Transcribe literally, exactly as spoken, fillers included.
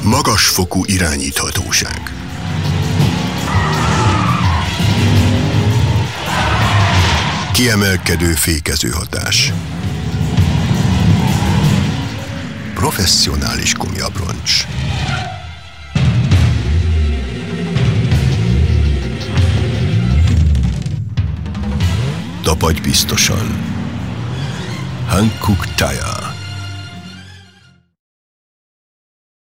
Magasfokú irányíthatóság. Kiemelkedő fékezőhatás. Professzionális gumiabroncs. Tapadj biztosan. Hankook Tire.